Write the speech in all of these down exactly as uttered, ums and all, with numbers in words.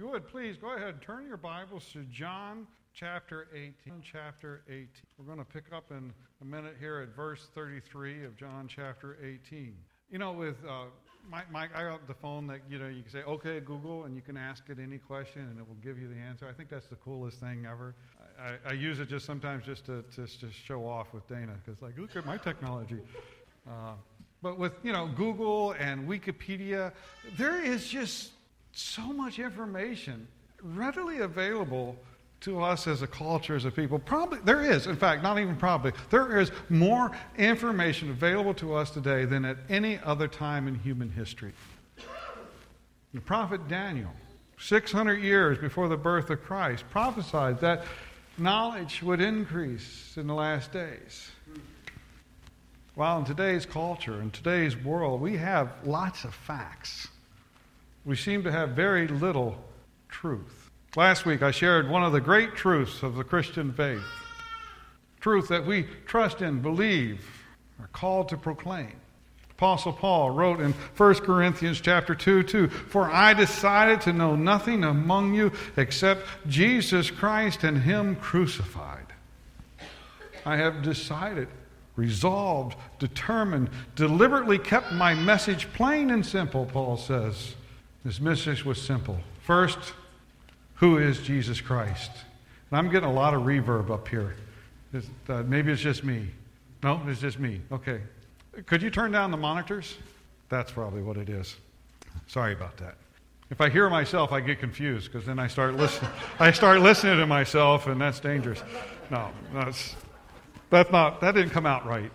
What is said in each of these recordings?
you would, please go ahead and turn your Bibles to John chapter eighteen. Chapter eighteen. We're going to pick up in a minute here at verse thirty-three of John chapter eighteen. You know, with uh, Mike, Mike, I got the phone that, you know, you can say, okay, Google, and you can ask it any question, and it will give you the answer. I think that's the coolest thing ever. I, I use it just sometimes just to just to show off with Dana, because, like, look at my technology. Uh, but with, you know, Google and Wikipedia, there is just so much information readily available to us as a culture, as a people. Probably, there is, in fact, not even probably, there is more information available to us today than at any other time in human history. The prophet Daniel, six hundred years before the birth of Christ, prophesied that knowledge would increase in the last days. While in today's culture, in today's world, we have lots of facts, we seem to have very little truth. Last week I shared one of the great truths of the Christian faith. Truth that we trust in, believe, are called to proclaim. Apostle Paul wrote in First Corinthians chapter two, two, "For I decided to know nothing among you except Jesus Christ and Him crucified." I have decided, resolved, determined, deliberately kept my message plain and simple, Paul says. His message was simple. First, who is Jesus Christ? And I'm getting a lot of reverb up here. It's, uh, maybe it's just me. No, it's just me. Okay. Could you turn down the monitors? That's probably what it is. Sorry about that. If I hear myself, I get confused, because then I start listening. I start listening to myself, and that's dangerous. No, that's that's not. That didn't come out right.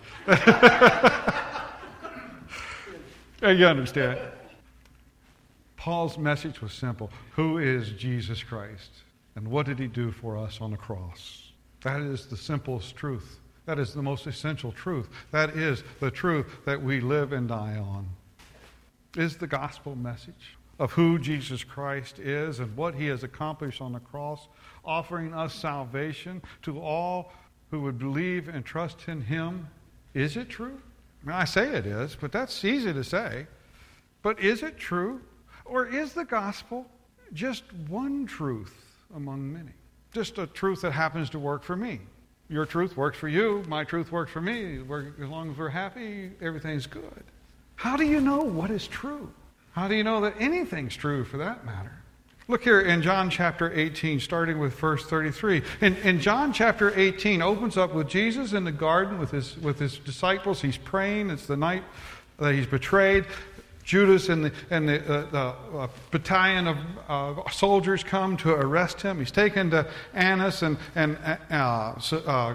You understand? Paul's message was simple. Who is Jesus Christ? And what did He do for us on the cross? That is the simplest truth. That is the most essential truth. That is the truth that we live and die on. Is the gospel message of who Jesus Christ is and what He has accomplished on the cross, offering us salvation to all who would believe and trust in Him. Is it true? I mean, I say it is, but that's easy to say. But is it true? Or is the gospel just one truth among many? Just a truth that happens to work for me. Your truth works for you. My truth works for me. We're, as long as we're happy, everything's good. How do you know what is true? How do you know that anything's true, for that matter? Look here in John chapter eighteen, starting with verse thirty-three. In, in John chapter eighteen, opens up with Jesus in the garden with his, with his disciples. He's praying. It's the night that He's betrayed. Judas and the, and the, uh, the uh, battalion of uh, soldiers come to arrest Him. He's taken to Annas and, and uh, so, uh,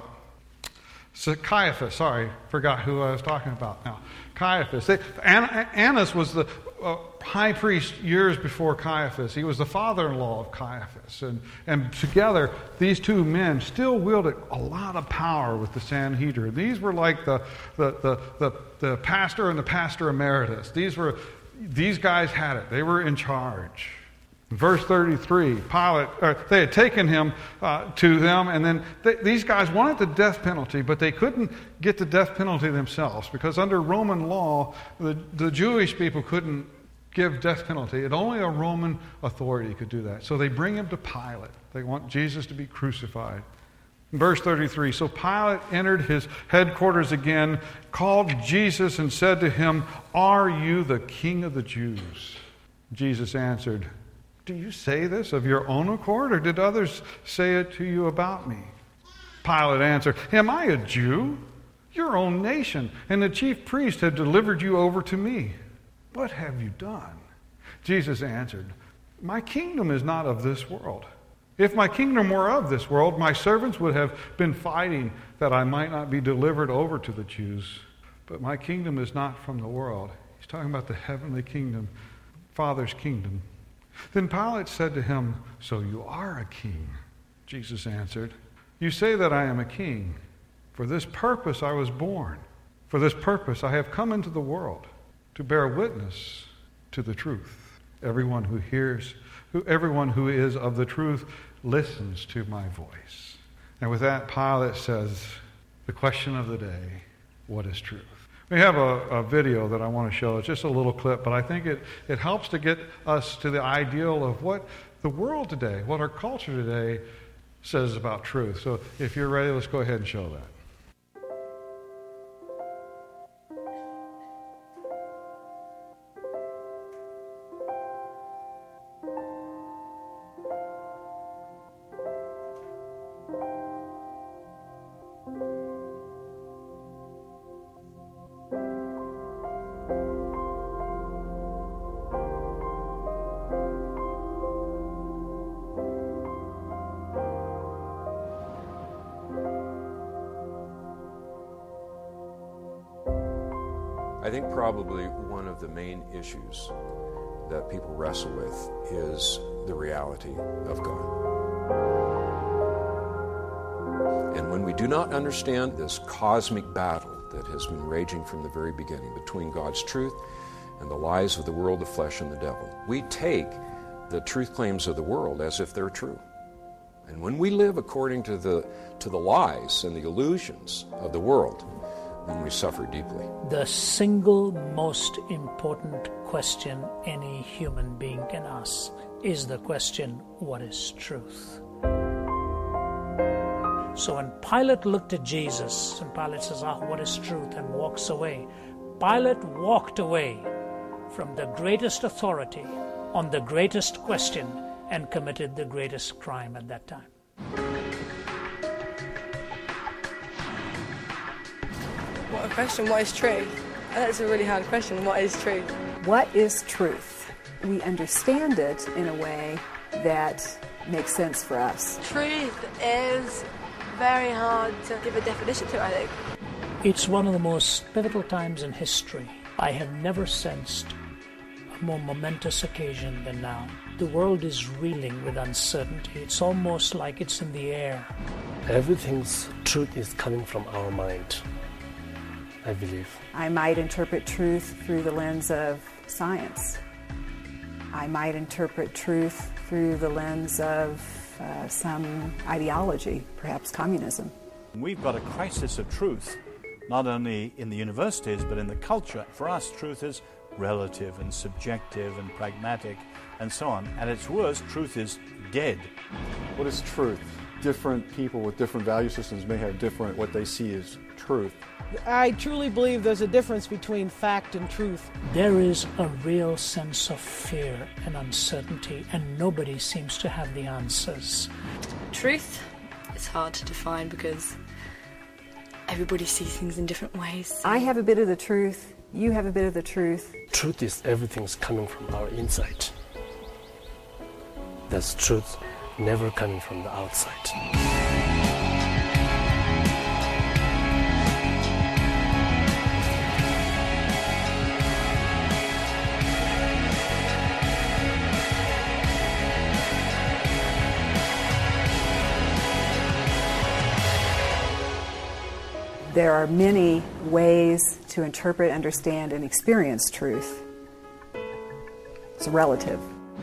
so Caiaphas. Sorry, forgot who I was talking about now. Caiaphas. They, An- Annas was the uh, high priest years before Caiaphas. He was the father-in-law of Caiaphas. And, and together, these two men still wielded a lot of power with the Sanhedrin. These were like the, the, the, the, the pastor and the pastor emeritus. These were, these guys had it. They were in charge. In verse thirty-three, Pilate, or they had taken Him uh, to them, and then they, these guys wanted the death penalty, but they couldn't get the death penalty themselves, because under Roman law, the, the Jewish people couldn't give death penalty. It only a Roman authority could do that. So they bring Him to Pilate. They want Jesus to be crucified. In verse thirty-three, so Pilate entered his headquarters again, called Jesus and said to Him, "Are you the King of the Jews?" Jesus answered, "Do you say this of your own accord, or did others say it to you about me?" Pilate answered, "Am I a Jew? Your own nation and the chief priest have delivered you over to me. What have you done?" Jesus answered, "My kingdom is not of this world. If my kingdom were of this world, my servants would have been fighting that I might not be delivered over to the Jews. But my kingdom is not from the world." He's talking about the heavenly kingdom, Father's kingdom. Then Pilate said to Him, "So you are a king?" Jesus answered, "You say that I am a king. For this purpose I was born. For this purpose I have come into the world, to bear witness to the truth. Everyone who hears, who everyone who is of the truth listens to my voice." And with that, Pilate says, the question of the day, what is truth? We have a, a video that I want to show. It's just a little clip, but I think it, it helps to get us to the ideal of what the world today, what our culture today says about truth. So if you're ready, let's go ahead and show that. I think probably one of the main issues that people wrestle with is the reality of God. And when we do not understand this cosmic battle that has been raging from the very beginning between God's truth and the lies of the world, the flesh, and the devil, we take the truth claims of the world as if they're true. And when we live according to the, to the lies and the illusions of the world, then we suffer deeply. The single most important question any human being can ask is the question, what is truth? So when Pilate looked at Jesus, and Pilate says, ah, what is truth, and walks away, Pilate walked away from the greatest authority on the greatest question and committed the greatest crime at that time. What a question. What is truth? That's a really hard question. What is truth? What is truth? We understand it in a way that makes sense for us. Truth is very hard to give a definition to, I think. It's one of the most pivotal times in history. I have never sensed a more momentous occasion than now. The world is reeling with uncertainty. It's almost like it's in the air. Everything's truth is coming from our mind, I believe. I might interpret truth through the lens of science. I might interpret truth through the lens of uh, some ideology, perhaps communism. We've got a crisis of truth, not only in the universities, but in the culture. For us, truth is relative and subjective and pragmatic and so on. At its worst, truth is dead. What is truth? Different people with different value systems may have different, what they see as truth. I truly believe there's a difference between fact and truth. There is a real sense of fear and uncertainty, and nobody seems to have the answers. Truth is hard to define because everybody sees things in different ways. I have a bit of the truth, you have a bit of the truth. Truth is everything's coming from our inside. That's truth never coming from the outside. There are many ways to interpret, understand, and experience truth. It's relative.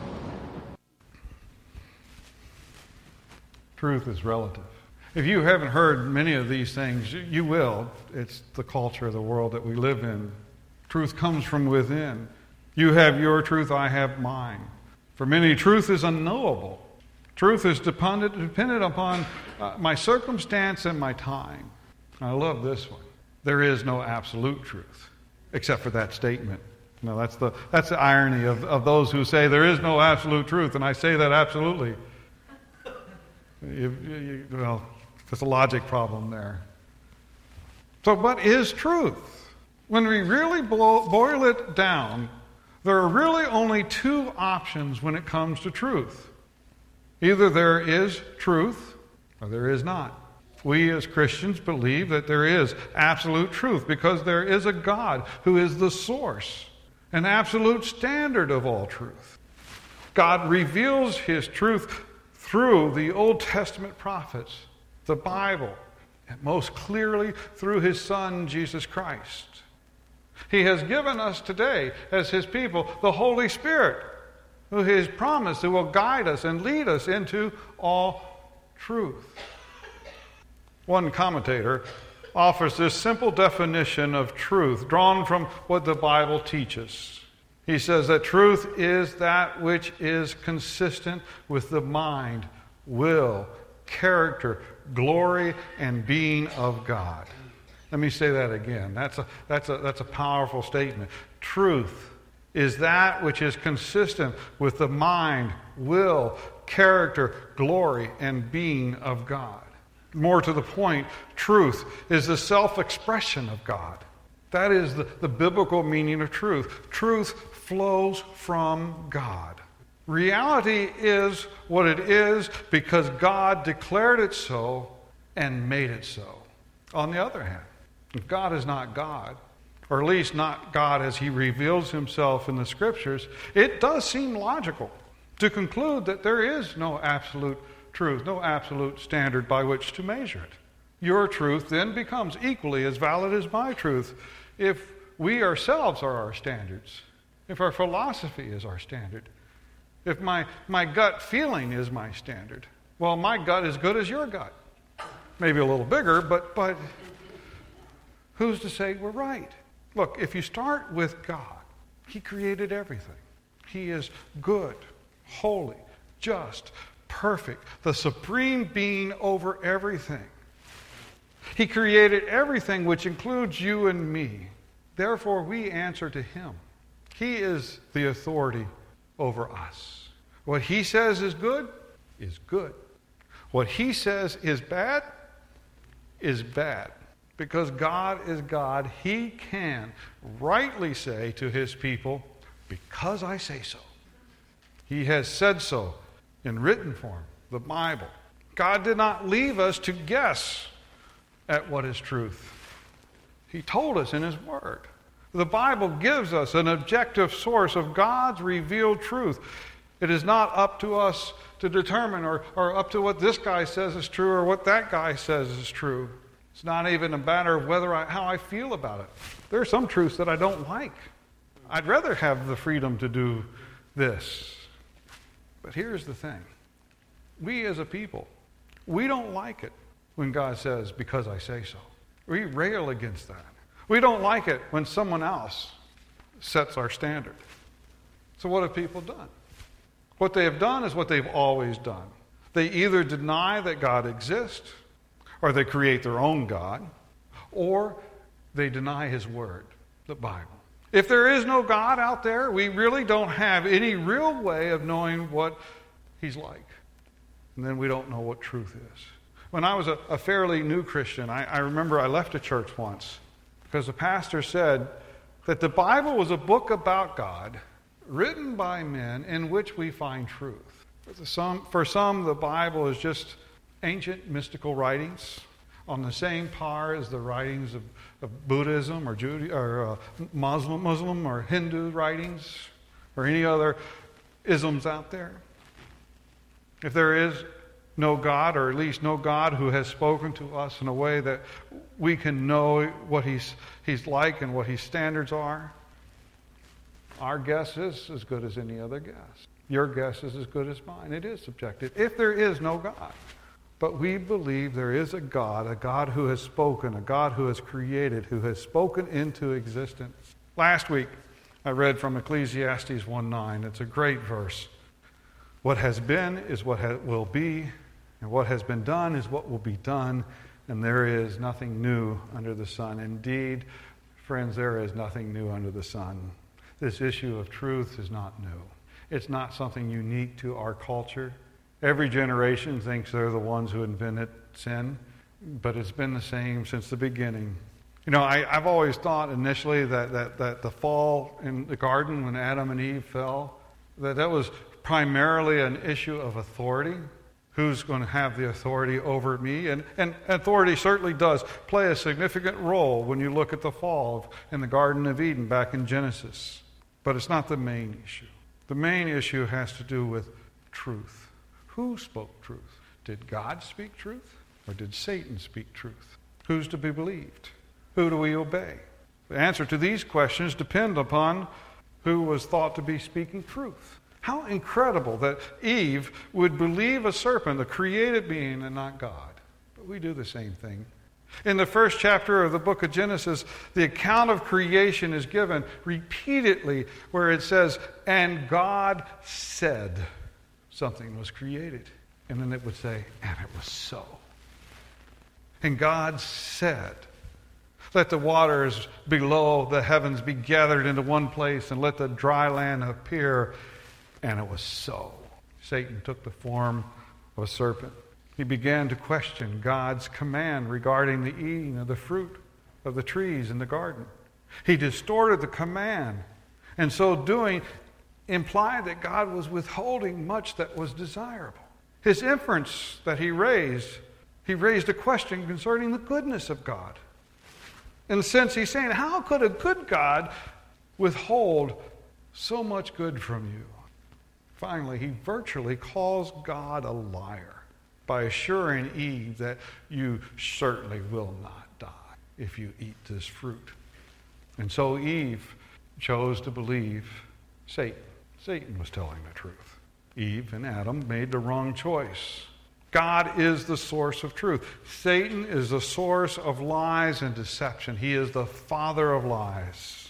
Truth is relative. If you haven't heard many of these things, you will. It's the culture of the world that we live in. Truth comes from within. You have your truth, I have mine. For many, truth is unknowable. Truth is dependent, dependent upon uh, my circumstance and my time. I love this one. There is no absolute truth, except for that statement. No, that's the that's the irony of, of those who say there is no absolute truth, and I say that absolutely. You, you, well, there's a logic problem there. So what is truth? When we really boil, boil it down, there are really only two options when it comes to truth. Either there is truth or there is not. We as Christians believe that there is absolute truth because there is a God who is the source, an absolute standard of all truth. God reveals His truth through the Old Testament prophets, the Bible, and most clearly through His Son, Jesus Christ. He has given us today, as His people, the Holy Spirit, who He has promised who will guide us and lead us into all truth. One commentator offers this simple definition of truth drawn from what the Bible teaches. He says that truth is that which is consistent with the mind, will, character, glory, and being of God. Let me say that again. That's a, that's a, that's a powerful statement. Truth is that which is consistent with the mind, will, character, glory, and being of God. More to the point, truth is the self-expression of God. That is the, the biblical meaning of truth. Truth flows from God. Reality is what it is because God declared it so and made it so. On the other hand, if God is not God, or at least not God as he reveals himself in the Scriptures, it does seem logical to conclude that there is no absolute truth, no absolute standard by which to measure it. Your truth then becomes equally as valid as my truth if we ourselves are our standards, if our philosophy is our standard, if my, my gut feeling is my standard. Well, my gut is good as your gut. Maybe a little bigger, but but who's to say we're right? Look, if you start with God, he created everything. He is good, holy, just, perfect, the supreme being over everything. He created everything, which includes you and me. Therefore, we answer to him. He is the authority over us. What he says is good is good. What he says is bad is bad. Because God is God, he can rightly say to his people, because I say so. He has said so in written form, the Bible. God did not leave us to guess at what is truth. He told us in his word. The Bible gives us an objective source of God's revealed truth. It is not up to us to determine or, or up to what this guy says is true or what that guy says is true. It's not even a matter of whether I, how I feel about it. There are some truths that I don't like. I'd rather have the freedom to do this. But here's the thing. We as a people, we don't like it when God says, because I say so. We rail against that. We don't like it when someone else sets our standard. So what have people done? What they have done is what they've always done. They either deny that God exists, or they create their own God, or they deny his word, the Bible. If there is no God out there, we really don't have any real way of knowing what he's like. And then we don't know what truth is. When I was a, a fairly new Christian, I, I remember I left a church once because the pastor said that the Bible was a book about God written by men in which we find truth. For some, for some the Bible is just ancient mystical writings on the same par as the writings of, of Buddhism or, Judaism, or uh, Muslim, Muslim or Hindu writings or any other isms out there. If there is no God, or at least no God who has spoken to us in a way that we can know what he's, he's like and what his standards are, our guess is as good as any other guess. Your guess is as good as mine. It is subjective. If there is no God. But we believe there is a God, a God who has spoken, a God who has created, who has spoken into existence. Last week, I read from Ecclesiastes one nine. It's a great verse. What has been is what ha- will be, and what has been done is what will be done, and there is nothing new under the sun. Indeed, friends, there is nothing new under the sun. This issue of truth is not new. It's not something unique to our culture. Every generation thinks they're the ones who invented sin, but it's been the same since the beginning. You know, I, I've always thought initially that, that, that the fall in the garden when Adam and Eve fell, that that was primarily an issue of authority. Who's going to have the authority over me? And, and authority certainly does play a significant role when you look at the fall in the Garden of Eden back in Genesis. But it's not the main issue. The main issue has to do with truth. Who spoke truth? Did God speak truth? Or did Satan speak truth? Who's to be believed? Who do we obey? The answer to these questions depend upon who was thought to be speaking truth. How incredible that Eve would believe a serpent, a created being, and not God. But we do the same thing. In the first chapter of the book of Genesis, the account of creation is given repeatedly where it says, and God said something was created. And then it would say, and it was so. And God said, let the waters below the heavens be gathered into one place, and let the dry land appear. And it was so. Satan took the form of a serpent. He began to question God's command regarding the eating of the fruit of the trees in the garden. He distorted the command, and so doing implied that God was withholding much that was desirable. His inference that he raised, he raised a question concerning the goodness of God. In a sense, he's saying, how could a good God withhold so much good from you? Finally, he virtually calls God a liar by assuring Eve that you certainly will not die if you eat this fruit. And so Eve chose to believe Satan. Satan was telling the truth. Eve and Adam made the wrong choice. God is the source of truth. Satan is the source of lies and deception. He is the father of lies.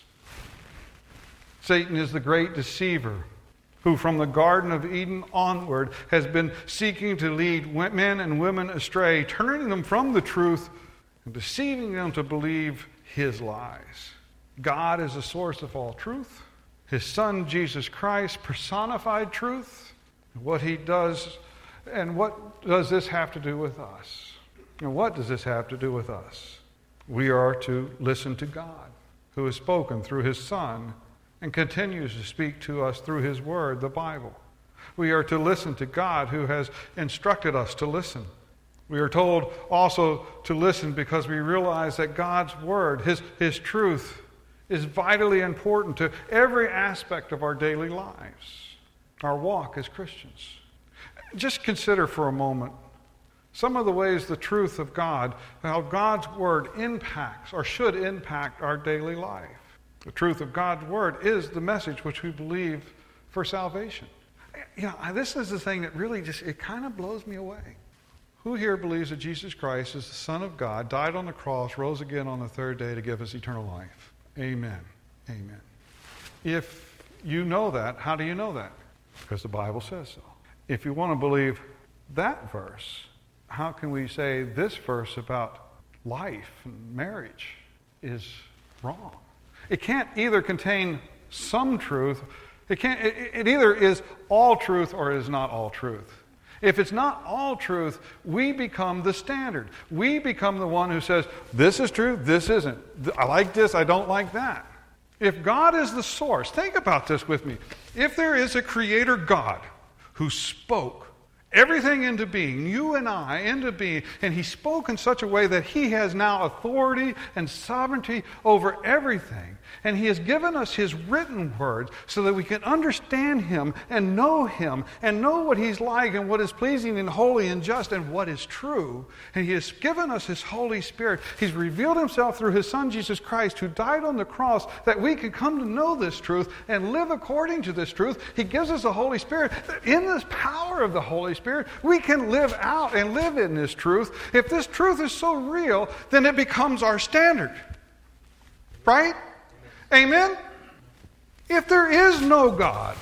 Satan is the great deceiver who from the Garden of Eden onward has been seeking to lead men and women astray, turning them from the truth and deceiving them to believe his lies. God is the source of all truth. His Son, Jesus Christ, personified truth. What he does, and what does this have to do with us? And what does this have to do with us? We are to listen to God, who has spoken through his Son and continues to speak to us through his word, the Bible. We are to listen to God, who has instructed us to listen. We are told also to listen because we realize that God's word, his, his truth, is vitally important to every aspect of our daily lives, our walk as Christians. Just consider for a moment some of the ways the truth of God, how God's word impacts or should impact our daily life. The truth of God's word is the message which we believe for salvation. You know, this is the thing that really just, it kind of blows me away. Who here believes that Jesus Christ is the Son of God, died on the cross, rose again on the third day to give us eternal life? Amen. Amen. If you know that, how do you know that? Because the Bible says so. If you want to believe that verse, how can we say this verse about life and marriage is wrong? It can't either contain some truth. It can't. It, it either is all truth or it is not all truth. If it's not all truth, we become the standard. We become the one who says, this is true, this isn't. I like this, I don't like that. If God is the source, think about this with me. If there is a creator God who spoke everything into being, you and I into being, and he spoke in such a way that he has now authority and sovereignty over everything, and he has given us his written word so that we can understand him and know him and know what he's like and what is pleasing and holy and just and what is true. And he has given us his Holy Spirit. He's revealed himself through his Son Jesus Christ, who died on the cross that we could come to know this truth and live according to this truth. He gives us the Holy Spirit. In this power of the Holy Spirit, we can live out and live in this truth. If this truth is so real, then it becomes our standard. Right? Amen? If there is no God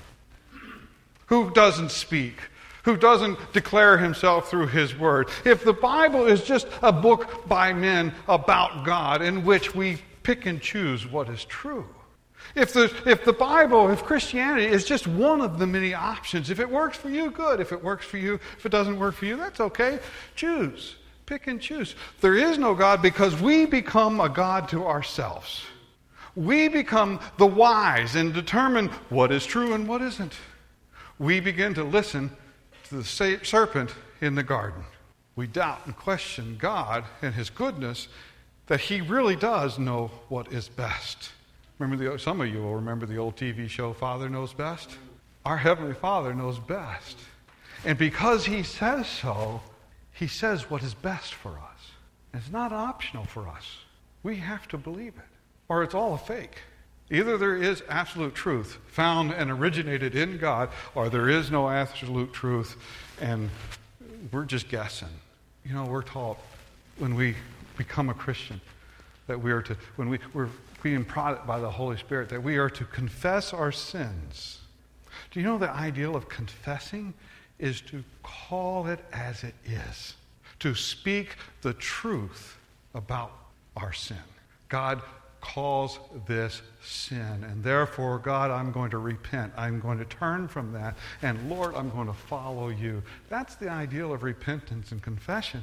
who doesn't speak, who doesn't declare himself through his word, if the Bible is just a book by men about God in which we pick and choose what is true, if the, if the Bible, if Christianity is just one of the many options, if it works for you, good. If it works for you, if it doesn't work for you, that's okay. Choose. Pick and choose. There is no God because we become a God to ourselves. We become the wise and determine what is true and what isn't. We begin to listen to the serpent in the garden. We doubt and question God and his goodness, that he really does know what is best. Remember, the, some of you will remember the old T V show, Father Knows Best? Our Heavenly Father knows best. And because he says so, he says what is best for us. It's not optional for us. We have to believe it, or it's all a fake. Either there is absolute truth found and originated in God, or there is no absolute truth, and we're just guessing. You know, we're taught when we become a Christian, that we are to, when we, we're being prodded by the Holy Spirit, that we are to confess our sins. Do you know the ideal of confessing is to call it as it is, to speak the truth about our sin. God calls this sin, and therefore, God, I'm going to repent. I'm going to turn from that, and Lord, I'm going to follow you. That's the ideal of repentance and confession,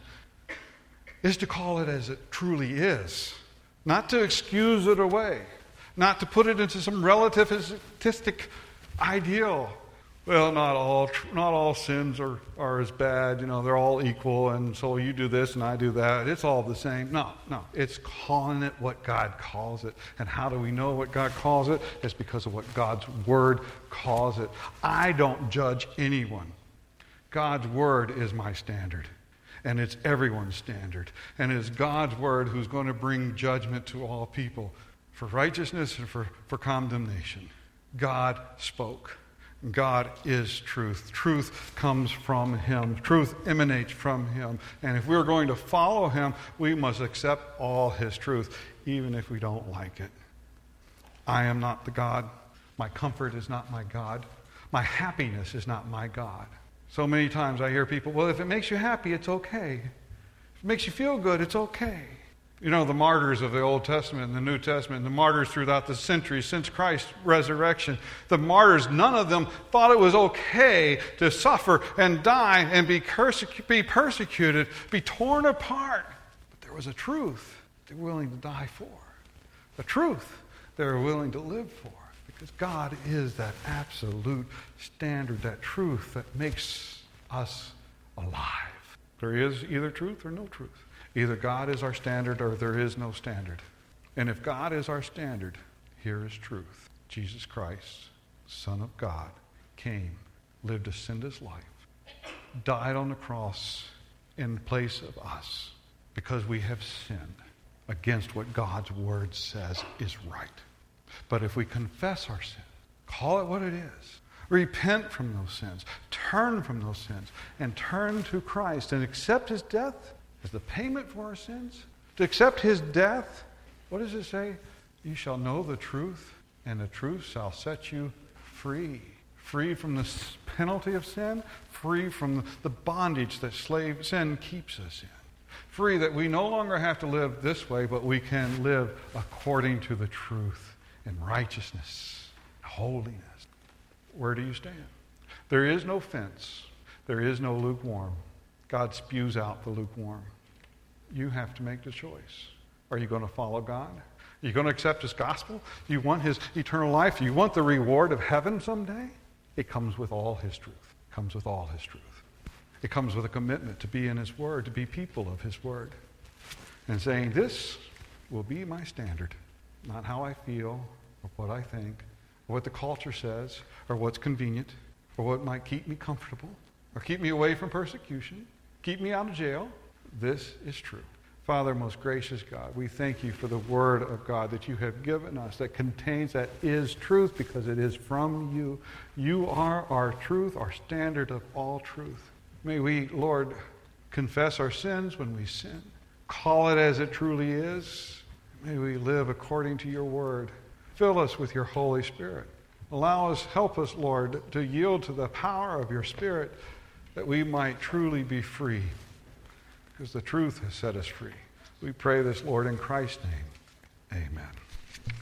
is to call it as it truly is, not to excuse it away, not to put it into some relativistic ideal. Well, not all not all sins are, are as bad. You know, they're all equal, and so you do this and I do that. It's all the same. No, no. It's calling it what God calls it. And how do we know what God calls it? It's because of what God's Word calls it. I don't judge anyone. God's Word is my standard. And it's everyone's standard. And it's God's Word who's going to bring judgment to all people for righteousness and for, for condemnation. God spoke. God is truth. Truth comes from Him. Truth emanates from Him. And if we're going to follow Him, we must accept all His truth, even if we don't like it. I am not the God. My comfort is not my God. My happiness is not my God. So many times I hear people, well, if it makes you happy, it's okay. If it makes you feel good, it's okay. You know, the martyrs of the Old Testament and the New Testament, the martyrs throughout the centuries since Christ's resurrection, the martyrs, none of them thought it was okay to suffer and die and be, persecu- be persecuted, be torn apart. But there was a truth they were willing to die for, a truth they were willing to live for, because God is that absolute standard, that truth that makes us alive. There is either truth or no truth. Either God is our standard or there is no standard. And if God is our standard, here is truth. Jesus Christ, Son of God, came, lived a sinless life, died on the cross in place of us because we have sinned against what God's Word says is right. But if we confess our sin, call it what it is, repent from those sins, turn from those sins, and turn to Christ and accept His death as the payment for our sins, to accept His death, what does it say? You shall know the truth, and the truth shall set you free. Free from the penalty of sin, free from the bondage that slave sin keeps us in. Free that we no longer have to live this way, but we can live according to the truth in righteousness, holiness. Where do you stand? There is no fence. There is no lukewarm. God spews out the lukewarm. You have to make the choice. Are you going to follow God? Are you going to accept His gospel? Do you want His eternal life? Do you want the reward of heaven someday? It comes with all His truth. It comes with all His truth. It comes with a commitment to be in His Word, to be people of His Word. And saying, this will be my standard. Not how I feel, or what I think, or what the culture says, or what's convenient, or what might keep me comfortable, or keep me away from persecution, keep me out of jail. This is true. Father, most gracious God, we thank you for the Word of God that you have given us that contains, that is truth, because it is from you. You are our truth, our standard of all truth. May we, Lord, confess our sins when we sin. Call it as it truly is. May we live according to your word. Fill us with your Holy Spirit. Allow us, help us, Lord, to yield to the power of your Spirit that we might truly be free, because the truth has set us free. We pray this, Lord, in Christ's name. Amen.